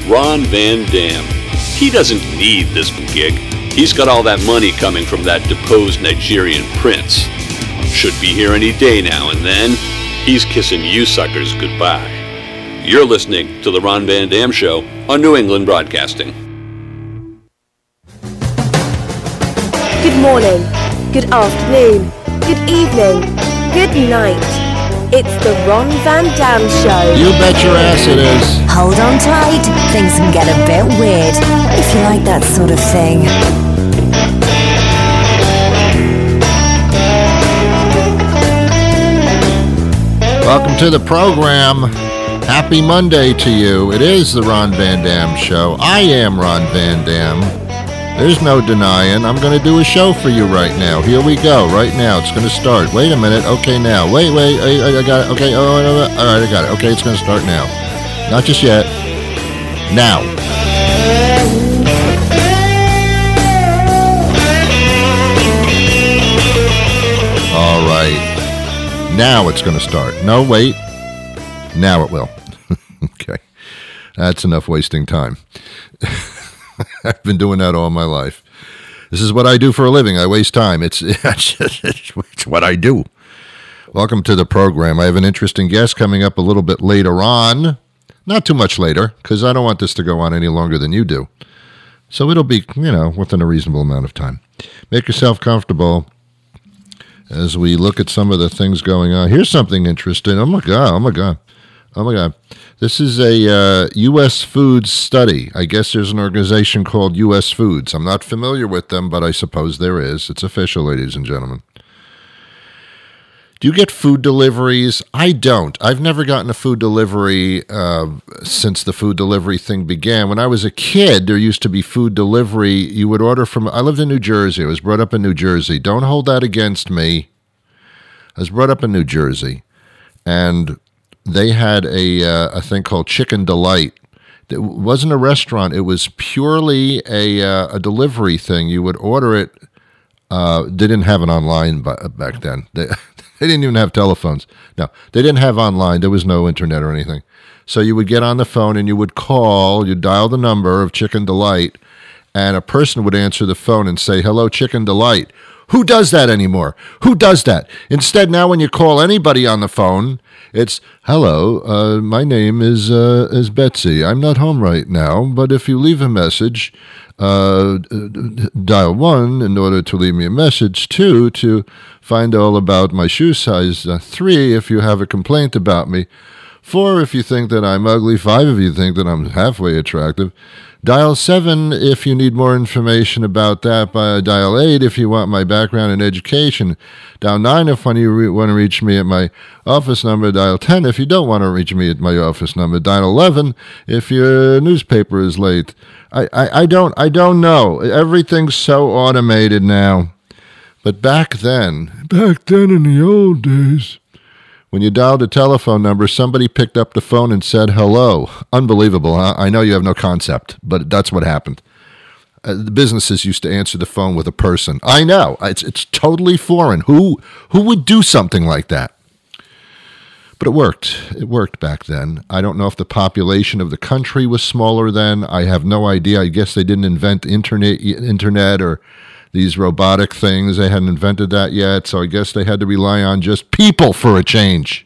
Ron Van Dam. He doesn't need this gig. He's got all that money coming from that deposed Nigerian prince. Should be here any day now, and then he's kissing you suckers goodbye. You're listening to The Ron Van Dam Show on New England Broadcasting. Good morning, good afternoon, good evening, good night. It's The Ron Van Dam Show. You bet your ass it is. Hold on tight, things can get a bit weird, if you like that sort of thing. Welcome to the program. Happy Monday to you. It is the Ron Van Dam Show. I am Ron Van Dam. There's no denying. I'm going to do a show for you right now. Here we go. Right now. It's going to start. Wait a minute. Okay, now. Wait. I got it. Okay. All right, I got it. Okay, it's going to start now. Not just yet. Now. All right. Now it's going to start. No, wait. Now it will. Okay. That's enough wasting time. I've been doing that all my life. This is what I do for a living. I waste time. It's what I do. Welcome to the program. I have an interesting guest coming up a little bit later on. Not too much later, because I don't want this to go on any longer than you do. So it'll be, within a reasonable amount of time. Make yourself comfortable as we look at some of the things going on. Here's something interesting. Oh my God. This is a U.S. Foods study. I guess there's an organization called U.S. Foods. I'm not familiar with them, but I suppose there is. It's official, ladies and gentlemen. Do you get food deliveries? I don't. I've never gotten a food delivery since the food delivery thing began. When I was a kid, there used to be food delivery. You would order from... I lived in New Jersey. I was brought up in New Jersey. Don't hold that against me. I was brought up in New Jersey. And they had a thing called Chicken Delight. It wasn't a restaurant. It was purely a delivery thing. You would order it. They didn't have it online back then. They didn't even have telephones. No, they didn't have online. There was no internet or anything. So you would get on the phone and you would call. You'd dial the number of Chicken Delight, and a person would answer the phone and say, "Hello, Chicken Delight." Who does that anymore? Who does that? Instead, now when you call anybody on the phone, it's, "Hello, my name is Betsy. I'm not home right now, but if you leave a message, dial 1 in order to leave me a message, 2 to find all about my shoe size, 3 if you have a complaint about me, 4 if you think that I'm ugly, 5 if you think that I'm halfway attractive. Dial 7 if you need more information about that. Dial 8 if you want my background in education. Dial 9 if you want to reach me at my office number. Dial 10 if you don't want to reach me at my office number. Dial 11 if your newspaper is late." I don't know. Everything's so automated now. But back then in the old days, when you dialed a telephone number, somebody picked up the phone and said hello. Unbelievable, huh? I know you have no concept, but that's what happened. The businesses used to answer the phone with a person. I know. It's totally foreign. Who would do something like that? But it worked. It worked back then. I don't know if the population of the country was smaller then. I have no idea. I guess they didn't invent internet or these robotic things. They hadn't invented that yet, so I guess they had to rely on just people for a change.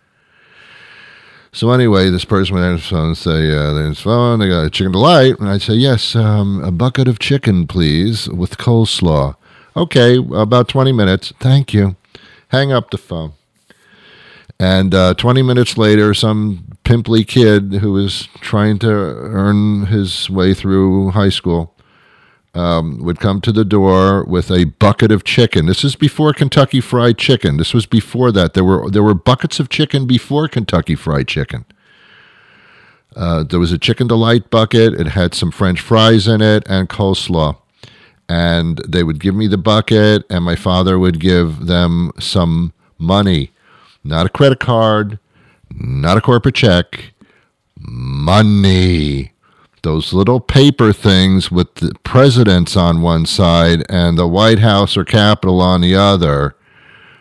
So anyway, this person would answer the phone and say, there's phone, they got a Chicken Delight. And I'd say, "Yes, a bucket of chicken, please, with coleslaw." "Okay, about 20 minutes. Thank you." Hang up the phone. And 20 minutes later, some pimply kid who was trying to earn his way through high school would come to the door with a bucket of chicken. This is before Kentucky Fried Chicken. This was before that. There were buckets of chicken before Kentucky Fried Chicken. There was a Chicken Delight bucket. It had some French fries in it and coleslaw. And they would give me the bucket, and my father would give them some money. Not a credit card, not a corporate check, money. Those little paper things with the presidents on one side and the White House or Capitol on the other.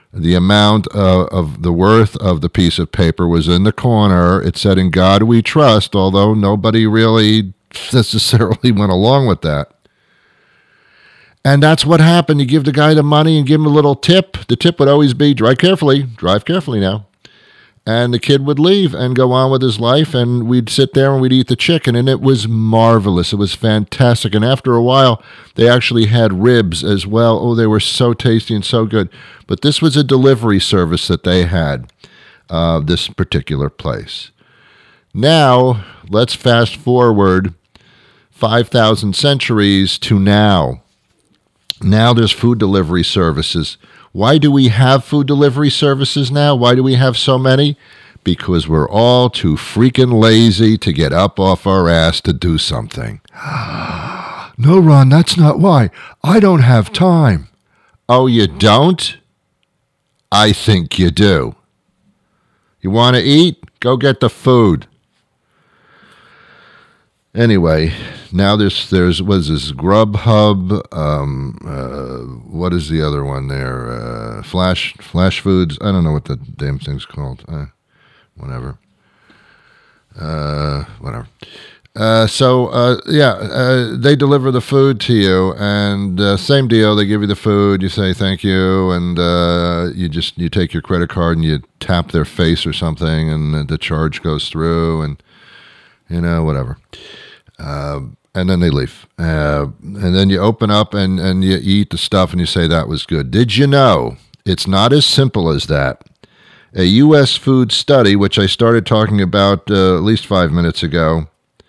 The amount of the worth of the piece of paper was in the corner. It said, "In God we trust," although nobody really necessarily went along with that. And that's what happened. You give the guy the money and give him a little tip. The tip would always be, drive carefully now. And the kid would leave and go on with his life, and we'd sit there and we'd eat the chicken, and it was marvelous. It was fantastic. And after a while, they actually had ribs as well. Oh, they were so tasty and so good. But this was a delivery service that they had, this particular place. Now, let's fast forward 5,000 centuries to now. Now there's food delivery services. Why do we have food delivery services now? Why do we have so many? Because we're all too freaking lazy to get up off our ass to do something. No, Ron, that's not why. I don't have time. Oh, you don't? I think you do. You want to eat? Go get the food. Anyway, now there's what is this, Grubhub, what is the other one there, Flash Foods, I don't know what the damn thing's called, whatever. They deliver the food to you, and same deal, they give you the food, you say thank you, and you take your credit card and you tap their face or something, and the charge goes through, and whatever. And then they leave. And then you open up and you eat the stuff and you say, that was good. Did you know it's not as simple as that? A U.S. food study, which I started talking about at least 5 minutes ago,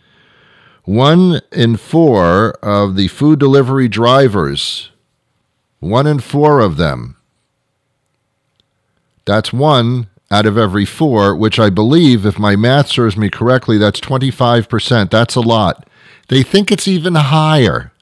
1 in 4 of the food delivery drivers, 1 in 4 of them, that's 1 out of every 4, which I believe, if my math serves me correctly, that's 25%. That's a lot. They think it's even higher.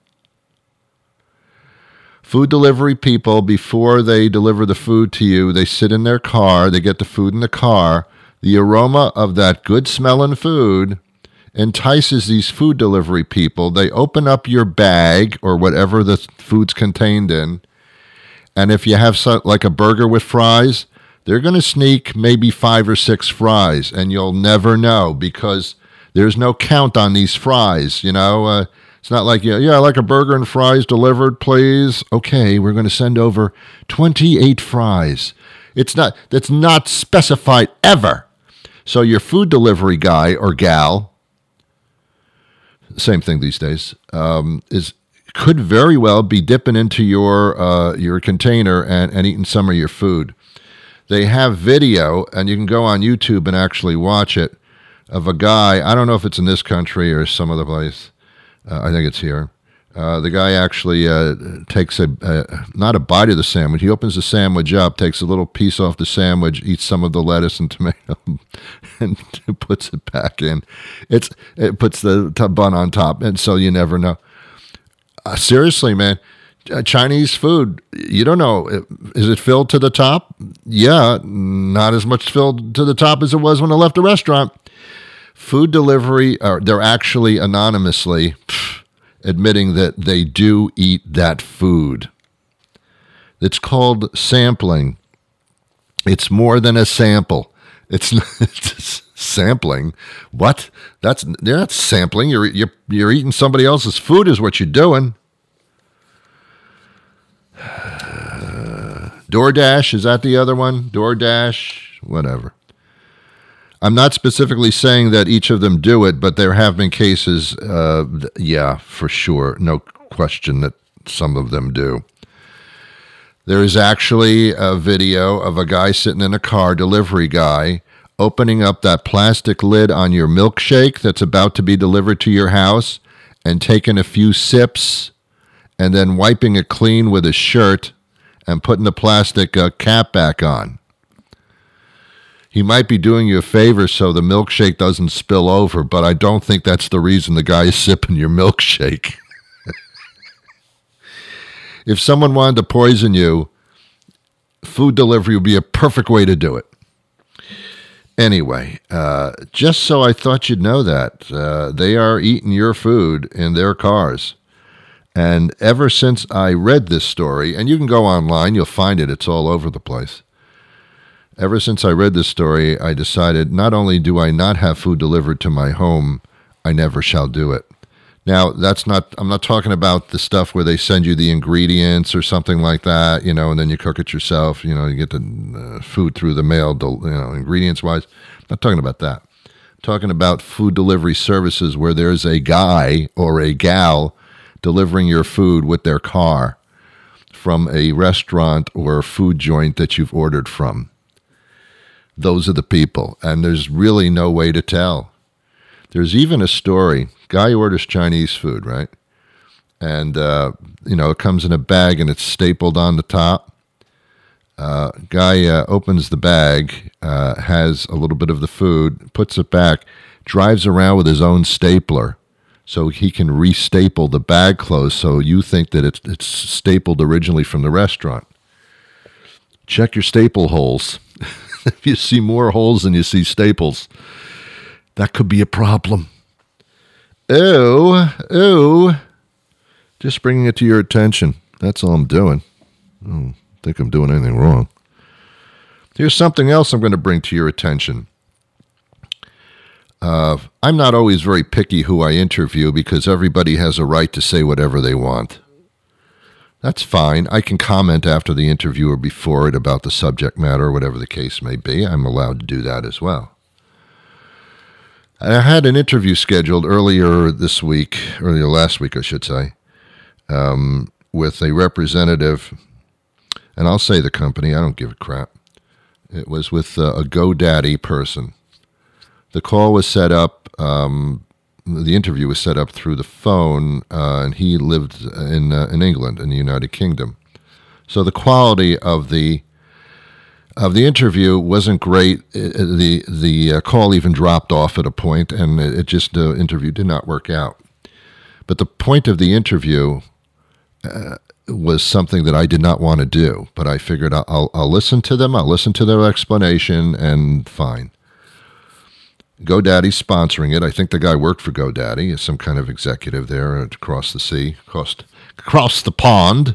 Food delivery people, before they deliver the food to you, they sit in their car, they get the food in the car. The aroma of that good-smelling food entices these food delivery people. They open up your bag or whatever the food's contained in, and if you have like a burger with fries, they're going to sneak maybe 5 or 6 fries, and you'll never know because there's no count on these fries, It's not like, I like a burger and fries delivered, please. Okay, we're going to send over 28 fries. That's not specified ever. So your food delivery guy or gal, same thing these days, could very well be dipping into your container and eating some of your food. They have video, and you can go on YouTube and actually watch it, of a guy, I don't know if it's in this country or some other place, I think it's here. The guy actually takes not a bite of the sandwich, he opens the sandwich up, takes a little piece off the sandwich, eats some of the lettuce and tomato, and puts it back in. It puts the bun on top, and so you never know. Seriously, man. Chinese food, you don't know, is it filled to the top? Yeah, not as much filled to the top as it was when I left the restaurant. Food delivery, they're actually anonymously admitting that they do eat that food. It's called sampling. It's more than a sample. It's sampling. What? They're not sampling. You're eating somebody else's food is what you're doing. DoorDash, is that the other one? DoorDash, whatever. I'm not specifically saying that each of them do it, but there have been cases, for sure, no question that some of them do. There is actually a video of a guy sitting in a car, delivery guy, opening up that plastic lid on your milkshake that's about to be delivered to your house and taking a few sips and then wiping it clean with his shirt and putting the plastic cap back on. He might be doing you a favor so the milkshake doesn't spill over, but I don't think that's the reason the guy is sipping your milkshake. If someone wanted to poison you, food delivery would be a perfect way to do it. Anyway, just so I thought you'd know that, they are eating your food in their cars. And ever since I read this story, and you can go online, you'll find it, it's all over the place. Ever since I read this story, I decided not only do I not have food delivered to my home, I never shall do it. Now, I'm not talking about the stuff where they send you the ingredients or something like that, and then you cook it yourself, you get the food through the mail, ingredients-wise. I'm not talking about that. I'm talking about food delivery services where there's a guy or a gal delivering your food with their car from a restaurant or a food joint that you've ordered from. Those are the people, and there's really no way to tell. There's even a story. Guy orders Chinese food, right? And, it comes in a bag and it's stapled on the top. Guy opens the bag, has a little bit of the food, puts it back, drives around with his own stapler so he can restaple the bag closed so you think that it's stapled originally from the restaurant. Check your staple holes. If you see more holes than you see staples, that could be a problem. Just bringing it to your attention. That's all I'm doing. I don't think I'm doing anything wrong. Here's something else I'm going to bring to your attention. I'm not always very picky who I interview because everybody has a right to say whatever they want. That's fine. I can comment after the interview or before it about the subject matter or whatever the case may be. I'm allowed to do that as well. I had an interview scheduled earlier last week, I should say, with a representative, and I'll say the company, I don't give a crap. It was with a GoDaddy person. The call was set up, the interview was set up through the phone, and he lived in England, in the United Kingdom. So the quality of the interview wasn't great. The call even dropped off at a point, and the interview did not work out. But the point of the interview was something that I did not want to do. But I figured I'll listen to them. I'll listen to their explanation, and fine. GoDaddy's sponsoring it. I think the guy worked for GoDaddy, is some kind of executive there across the sea, across the pond.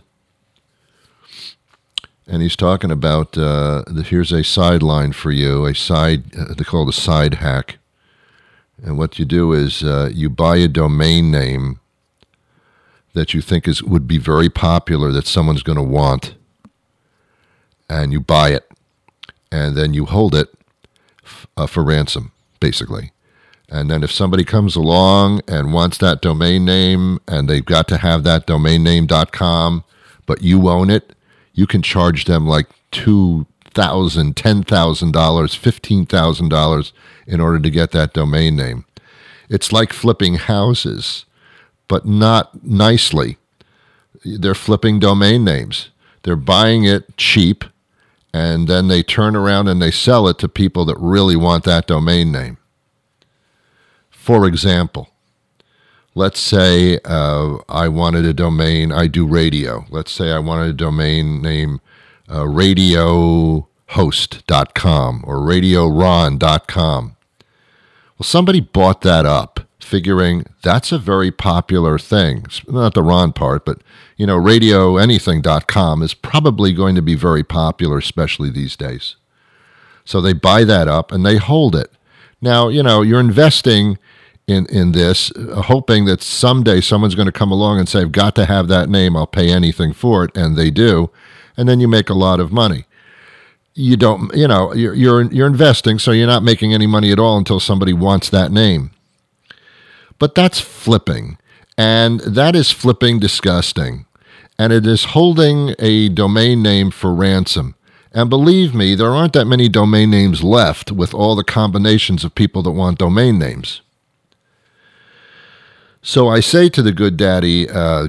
And he's talking about, here's a sideline for you, they call it a side hack. And what you do is you buy a domain name that you think would be very popular, that someone's going to want, and you buy it. And then you hold it for ransom, basically. And then if somebody comes along and wants that domain name, and they've got to have that domainname.com, but you own it, you can charge them like $2,000, $10,000, $15,000 in order to get that domain name. It's like flipping houses, but not nicely. They're flipping domain names. They're buying it cheap, and then they turn around and they sell it to people that really want that domain name. For example, let's say I wanted a domain, I do radio. Let's say I wanted a domain name radiohost.com or radioron.com. Well, somebody bought that up, figuring that's a very popular thing. Not the Ron part, but, radioanything.com is probably going to be very popular, especially these days. So they buy that up and they hold it. Now, you're investing in this, hoping that someday someone's going to come along and say, I've got to have that name, I'll pay anything for it, and they do, and then you make a lot of money. You don't, you're investing, so you're not making any money at all until somebody wants that name. But that's flipping, and that is flipping disgusting, and it is holding a domain name for ransom. And believe me, there aren't that many domain names left with all the combinations of people that want domain names. So I say to the GoDaddy,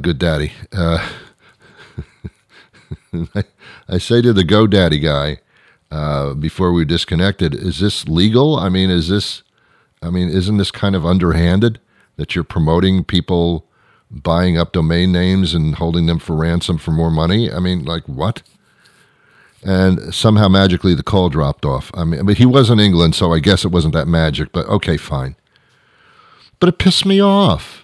I say to the GoDaddy guy before we disconnected, is this legal? Isn't this kind of underhanded that you're promoting people buying up domain names and holding them for ransom for more money? What? And somehow magically the call dropped off. But he was in England, so I guess it wasn't that magic, but okay, fine. But it pissed me off.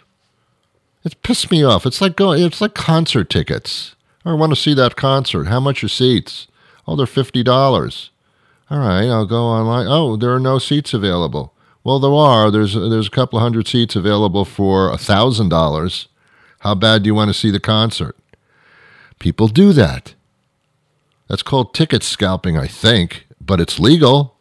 It's like concert tickets. I want to see that concert. How much are seats? Oh, they're $50. All right, I'll go online. Oh, there are no seats available. Well, there are. There's a couple of hundred seats available for $1,000. How bad do you want to see the concert? People do that. That's called ticket scalping, I think, but it's legal.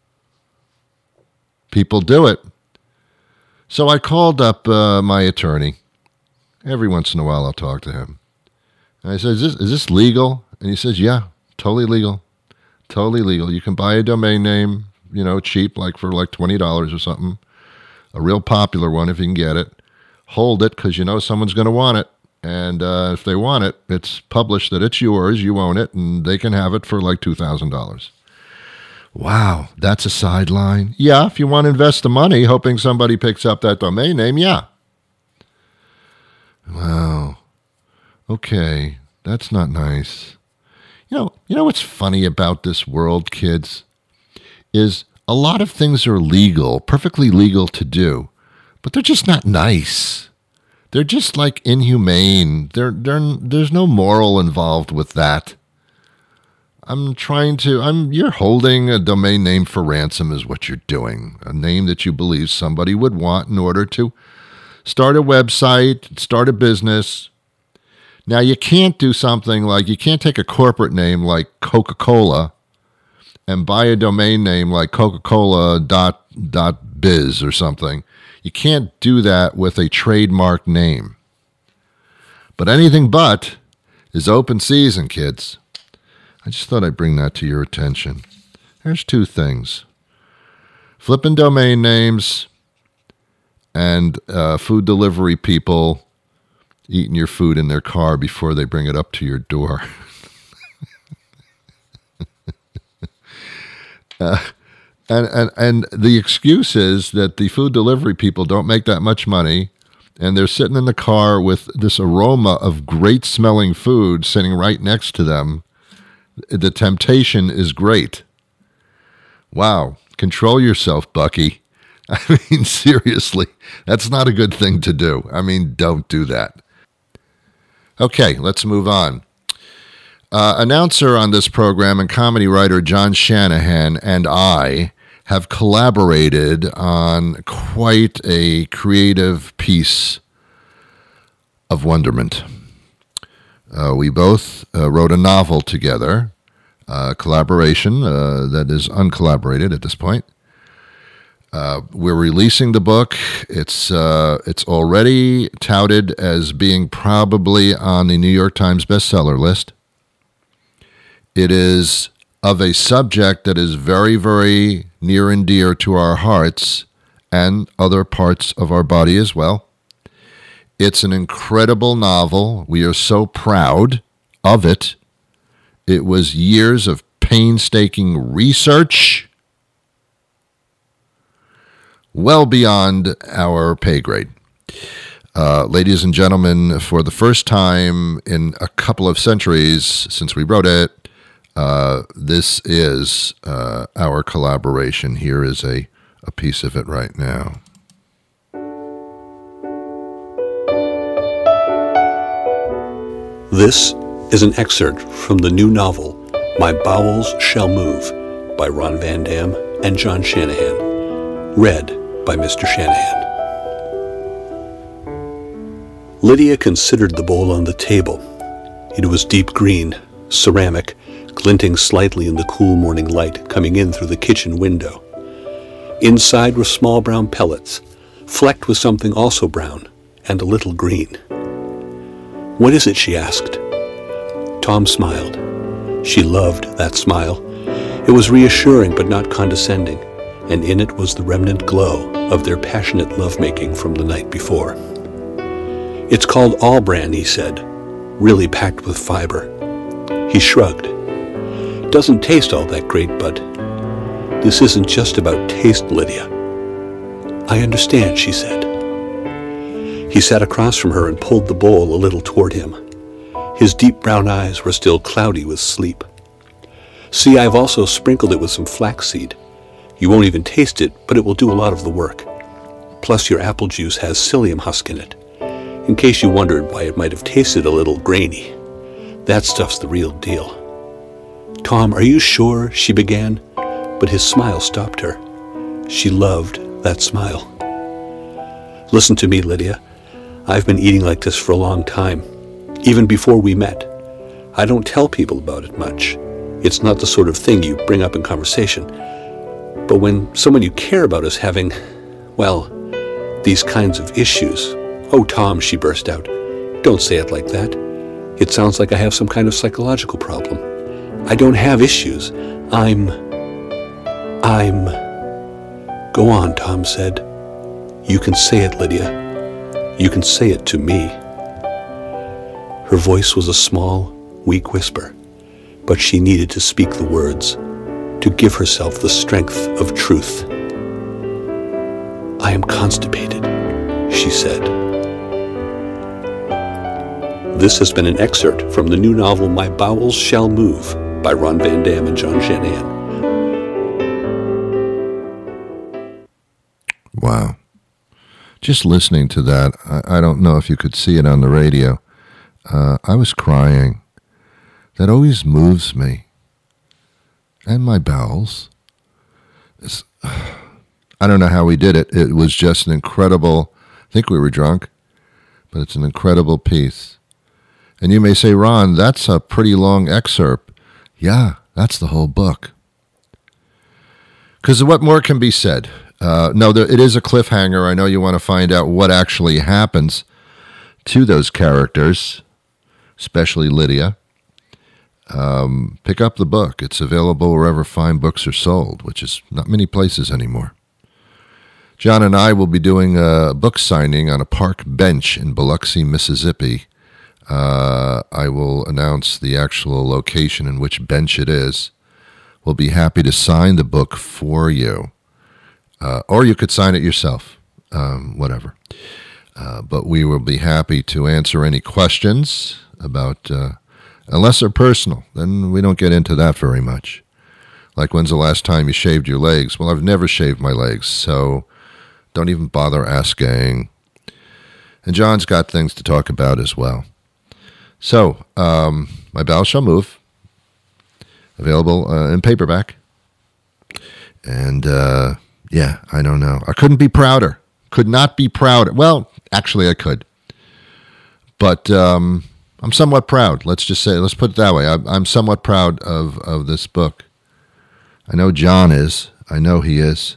People do it. So I called up my attorney. Every once in a while I'll talk to him. And I said, is this legal? And he says, yeah, totally legal. Totally legal. You can buy a domain name, cheap, for $20 or something. A real popular one if you can get it. Hold it because someone's going to want it. And if they want it, it's published that it's yours, you own it, and they can have it for $2,000. Wow, that's a sideline. Yeah, if you want to invest the money hoping somebody picks up that domain name, yeah. Wow. Okay, that's not nice. You know what's funny about this world, kids, is a lot of things are legal, perfectly legal to do, but they're just not nice. They're just inhumane. There's no moral involved with that. You're holding a domain name for ransom is what you're doing. A name that you believe somebody would want in order to start a website, start a business. Now, you can't do something you can't take a corporate name like Coca-Cola and buy a domain name like Coca-Cola.biz or something. You can't do that with a trademark name. But anything but is open season, kids. I just thought I'd bring that to your attention. There's two things. Flipping domain names and food delivery people eating your food in their car before they bring it up to your door. And the excuse is that the food delivery people don't make that much money, and they're sitting in the car with this aroma of great smelling food sitting right next to them. The temptation is great. Wow. Control yourself, Bucky. I mean, seriously, that's not a good thing to do. I mean, don't do that. Okay, let's move on. Announcer on this program and comedy writer John Shanahan and I have collaborated on quite a creative piece of wonderment. We both wrote a novel together, collaboration that is uncollaborated at this point. We're releasing the book. It's already touted as being probably on the New York Times bestseller list. It is of a subject that is very, very near and dear to our hearts and other parts of our body as well. It's an incredible novel. We are so proud of it. It was years of painstaking research, well beyond our pay grade. Ladies and gentlemen, for the first time in a couple of centuries since we wrote it, this is our collaboration. Here is a piece of it right now. This is an excerpt from the new novel, My Bowels Shall Move, by Ron Van Dam and John Shanahan. Read by Mr. Shanahan. Lydia considered the bowl on the table. It was deep green, ceramic, glinting slightly in the cool morning light coming in through the kitchen window. Inside were small brown pellets, flecked with something also brown and a little green. "What is it?" she asked. Tom smiled. She loved that smile. It was reassuring but not condescending, and in it was the remnant glow of their passionate lovemaking from the night before. "It's called All-Bran," he said, really packed with fiber. He shrugged. "Doesn't taste all that great, but this isn't just about taste, Lydia." "I understand," she said. He sat across from her and pulled the bowl a little toward him. His deep brown eyes were still cloudy with sleep. "See, I've also sprinkled it with some flaxseed. You won't even taste it, but it will do a lot of the work. Plus your apple juice has psyllium husk in it, in case you wondered why it might have tasted a little grainy. That stuff's the real deal." "Tom, are you sure?" she began, but his smile stopped her. She loved that smile. Listen to me, Lydia. I've been eating like this for a long time, even before we met. I don't tell people about it much. It's not the sort of thing you bring up in conversation. But when someone you care about is having, well, these kinds of issues... Oh, Tom, she burst out. Don't say it like that. It sounds like I have some kind of psychological problem. I don't have issues. I'm... Go on, Tom said. You can say it, Lydia. You can say it to me. Her voice was a small, weak whisper, but she needed to speak the words, to give herself the strength of truth. I am constipated, she said. This has been an excerpt from the new novel My Bowels Shall Move by Ron Van Dam and John Shanahan. Wow. Just listening to that, I don't know if you could see it on the radio. I was crying. That always moves me. And my bowels. I don't know how we did it. It was just an incredible, I think we were drunk, but it's an incredible piece. And you may say, Ron, that's a pretty long excerpt. Yeah, that's the whole book. Because what more can be said? It is a cliffhanger. I know you want to find out what actually happens to those characters, especially Lydia. Pick up the book. It's available wherever fine books are sold, which is not many places anymore. John and I will be doing a book signing on a park bench in Biloxi, Mississippi. I will announce the actual location in which bench it is. We'll be happy to sign the book for you. Or you could sign it yourself, whatever. But we will be happy to answer any questions about, unless they're personal, then we don't get into that very much. Like, when's the last time you shaved your legs? Well, I've never shaved my legs, so don't even bother asking. And John's got things to talk about as well. So, My Bowels Shall Move, available in paperback. And, yeah, I don't know. I couldn't be prouder. Could not be prouder. Well, actually, I could. But I'm somewhat proud. Let's just say, let's put it that way. I'm somewhat proud of this book. I know John is. I know he is.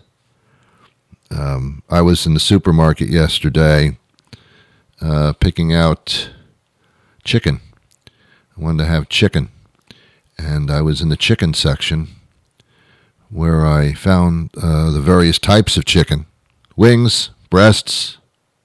I was in the supermarket yesterday picking out chicken. I wanted to have chicken. And I was in the chicken section where I found the various types of chicken. Wings, breasts,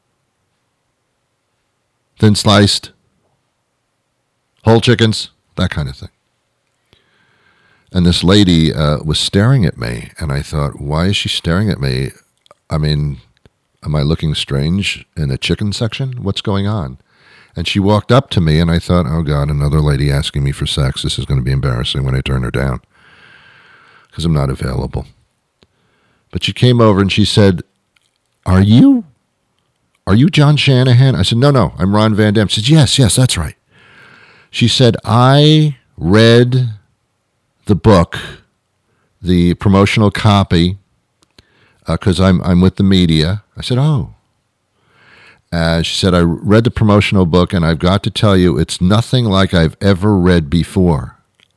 thin sliced, whole chickens, that kind of thing. And this lady was staring at me, and I thought, why is she staring at me? I mean, am I looking strange in the chicken section? What's going on? And she walked up to me, and I thought, oh, God, another lady asking me for sex. This is going to be embarrassing when I turn her down because I'm not available. But she came over, and she said, Are you John Shanahan? I said, no, I'm Ron Van Dam. She said, yes, that's right. She said, I read the book, the promotional copy, because I'm with the media. I said, oh. She said, I read the promotional book, and I've got to tell you, it's nothing like I've ever read before.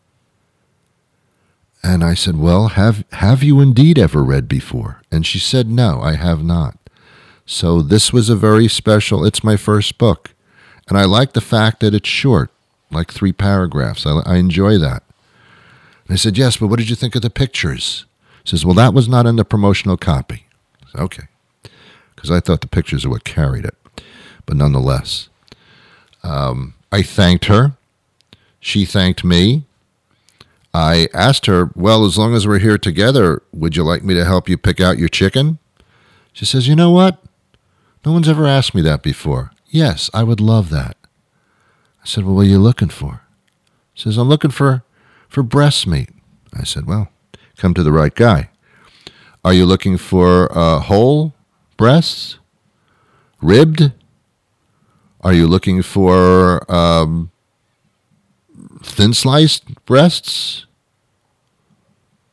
And I said, well, have you indeed ever read before? And she said, no, I have not. So this was a very special, it's my first book. And I like the fact that it's short, like 3 paragraphs. I enjoy that. And I said, yes, but what did you think of the pictures? She says, well, that was not in the promotional copy. I said, okay. Because I thought the pictures are what carried it. But nonetheless, I thanked her. She thanked me. I asked her, well, as long as we're here together, would you like me to help you pick out your chicken? She says, you know what? No one's ever asked me that before. Yes, I would love that. I said, well, what are you looking for? She says, I'm looking for breast meat. I said, well, come to the right guy. Are you looking for whole breasts? Ribbed? Are you looking for thin sliced breasts?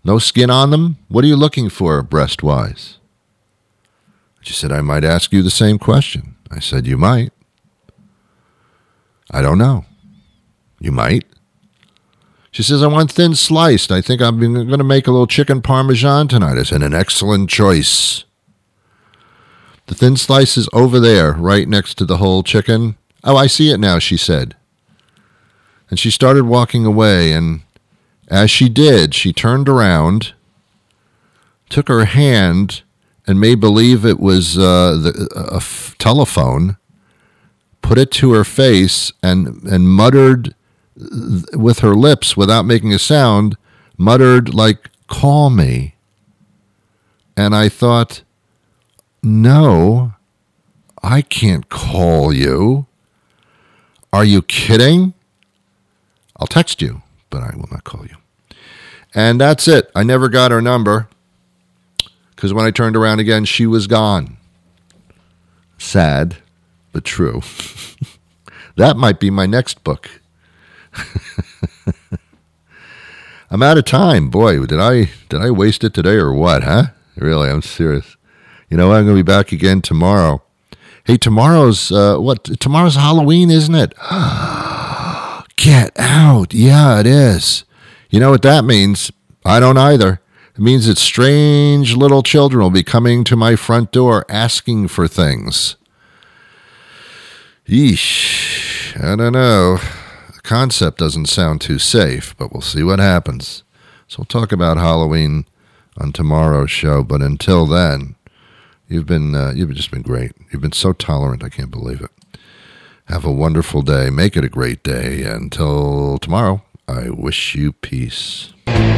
No skin on them? What are you looking for, breast-wise? She said, I might ask you the same question. I said, you might. I don't know. You might. She says, I want thin sliced. I think I'm going to make a little chicken parmesan tonight. I said, an excellent choice. The thin slice is over there, right next to the whole chicken. Oh, I see it now, she said. And she started walking away, and as she did, she turned around, took her hand, and made believe it was a telephone, put it to her face, and muttered with her lips, without making a sound, muttered like, call me. And I thought, no, I can't call you. Are you kidding? I'll text you, but I will not call you. And that's it. I never got her number, because when I turned around again, she was gone. Sad, but true. That might be my next book. I'm out of time. Boy, did I waste it today or what, huh? Really, I'm serious. You know, I'm going to be back again tomorrow. Hey, tomorrow's Tomorrow's Halloween, isn't it? Get out. Yeah, it is. You know what that means? I don't either. It means that strange little children will be coming to my front door asking for things. Yeesh. I don't know. The concept doesn't sound too safe, but we'll see what happens. So we'll talk about Halloween on tomorrow's show. But until then, you've just been great. You've been so tolerant. I can't believe it. Have a wonderful day. Make it a great day. Until tomorrow, I wish you peace.